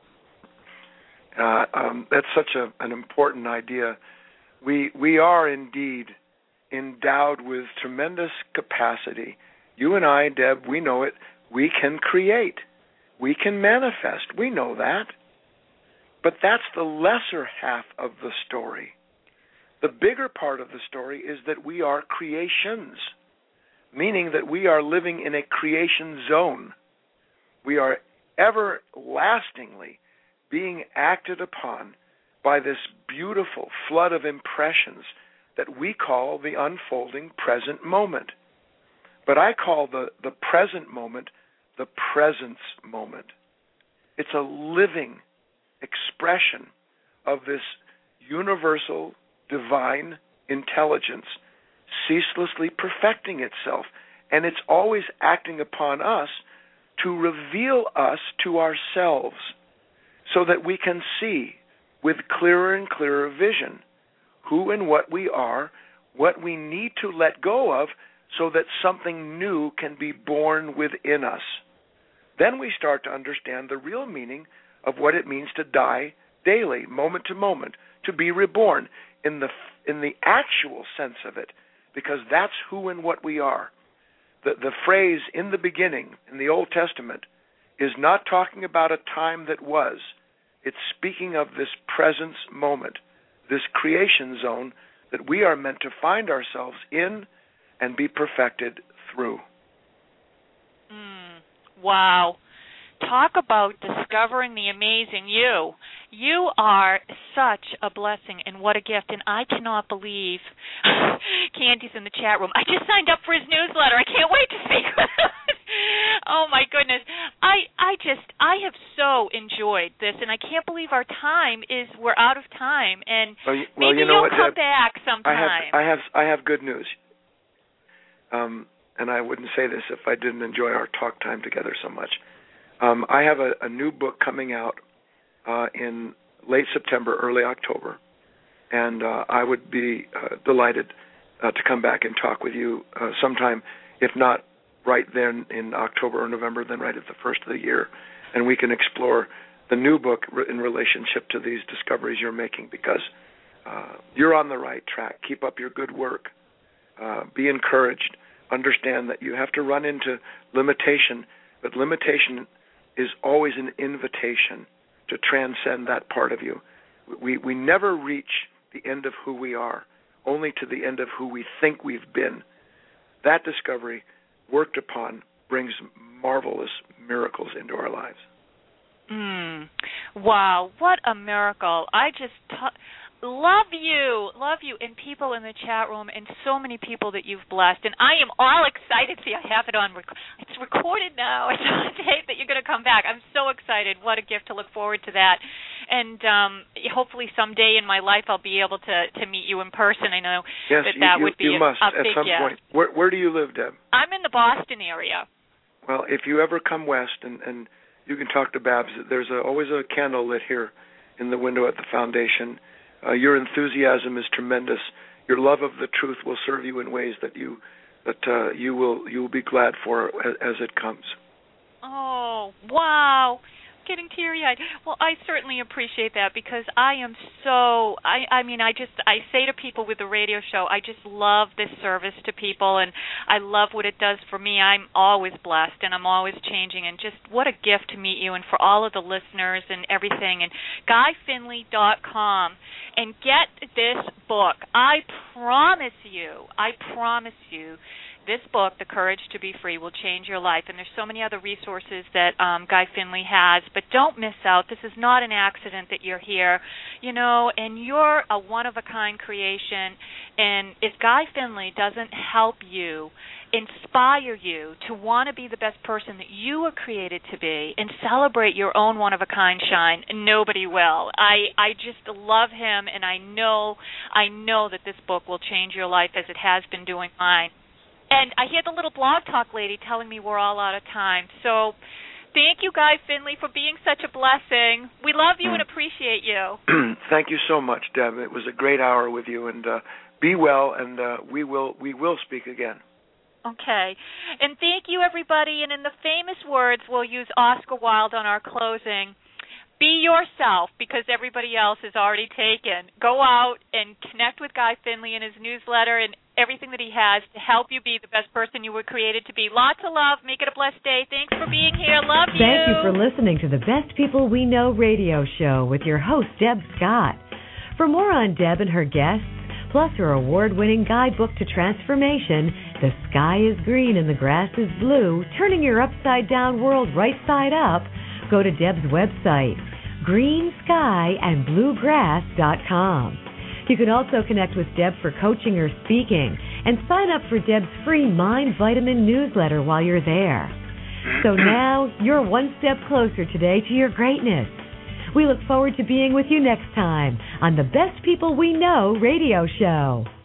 Uh, um, that's such a, an important idea. We we are indeed endowed with tremendous capacity. You and I, Deb, we know it. We can create. We can manifest. We know that. But that's the lesser half of the story. The bigger part of the story is that we are creations, meaning that we are living in a creation zone. We are everlastingly being acted upon by this beautiful flood of impressions that we call the unfolding present moment. But I call the, the present moment the presence moment. It's a living expression of this universal divine intelligence ceaselessly perfecting itself. And it's always acting upon us to reveal us to ourselves so that we can see with clearer and clearer vision who and what we are, what we need to let go of so that something new can be born within us. Then we start to understand the real meaning of what it means to die daily, moment to moment, to be reborn in the in the actual sense of it, because that's who and what we are. The, the phrase in the beginning in the Old Testament is not talking about a time that was. It's speaking of this presence moment, this creation zone that we are meant to find ourselves in and be perfected through. Mm, wow. Talk about discovering the amazing you. You are such a blessing and what a gift, and I cannot believe Candy's in the chat room. I just signed up for his newsletter. I can't wait to speak with him. Oh, my goodness. I, I just, I have so enjoyed this, and I can't believe our time is, we're out of time, and well, you, well, maybe you know you'll what, come Deb, back sometime. I have, I have, I have good news. Um, and I wouldn't say this if I didn't enjoy our talk time together so much. Um, I have a, a new book coming out uh, in late September, early October, and uh, I would be uh, delighted uh, to come back and talk with you uh, sometime, if not right then in October or November, then right at the first of the year, and we can explore the new book in relationship to these discoveries you're making, because uh, you're on the right track. Keep up your good work. Uh, be encouraged. Understand that you have to run into limitation, but limitation is always an invitation to transcend that part of you. We we never reach the end of who we are, only to the end of who we think we've been. That discovery, worked upon, brings marvelous miracles into our lives. Mm. Wow, what a miracle. I just t- love you, love you, and people in the chat room, and so many people that you've blessed. And I am all excited. See, I have it on. Rec- it's recorded now. It's on tape that you're going to come back. I'm so excited. What a gift to look forward to that. And um, hopefully someday in my life I'll be able to, to meet you in person. I know yes, that you, that you, would be you a, must a at big some gift. point. Where, where do you live, Deb? I'm in the Boston area. Well, if you ever come west, and, and you can talk to Babs, there's a, always a candle lit here in the window at the foundation. Uh, your enthusiasm is tremendous. Your love of the truth will serve you in ways that you that uh, you will you will be glad for as, as it comes. Oh, wow. Getting teary-eyed. Well, I certainly appreciate that, because I am so, I, I mean, I just, I say to people with the radio show, I just love this service to people, and I love what it does for me. I'm always blessed, and I'm always changing, and just what a gift to meet you, and for all of the listeners and everything, and guy finley dot com, and get this book. I promise you, I promise you, this book, The Courage to Be Free, will change your life. And there's so many other resources that um, Guy Finley has. But don't miss out. This is not an accident that you're here, you know, and you're a one-of-a-kind creation. And if Guy Finley doesn't help you, inspire you to want to be the best person that you were created to be and celebrate your own one-of-a-kind shine, nobody will. I, I just love him, and I know, I know that this book will change your life as it has been doing mine. And I hear the little blog talk lady telling me we're all out of time. So thank you, Guy Finley, for being such a blessing. We love you and appreciate you. Thank you so much, Deb. It was a great hour with you. And uh, be well, and uh, we will we will speak again. Okay. And thank you, everybody. And in the famous words, we'll use Oscar Wilde on our closing. Be yourself, because everybody else is already taken. Go out and connect with Guy Finley in his newsletter and everything that he has to help you be the best person you were created to be. Lots of love. Make it a blessed day. Thanks for being here. Love you. Thank you for listening to the Best People We Know radio show with your host, Deb Scott. For more on Deb and her guests, plus her award-winning guidebook to transformation, The Sky is Green and the Grass is Blue, Turning Your Upside-Down World Right Side Up, go to Deb's website, green sky and blue grass dot com. You can also connect with Deb for coaching or speaking, and sign up for Deb's free Mind Vitamin newsletter while you're there. So now you're one step closer today to your greatness. We look forward to being with you next time on the Best People We Know radio show.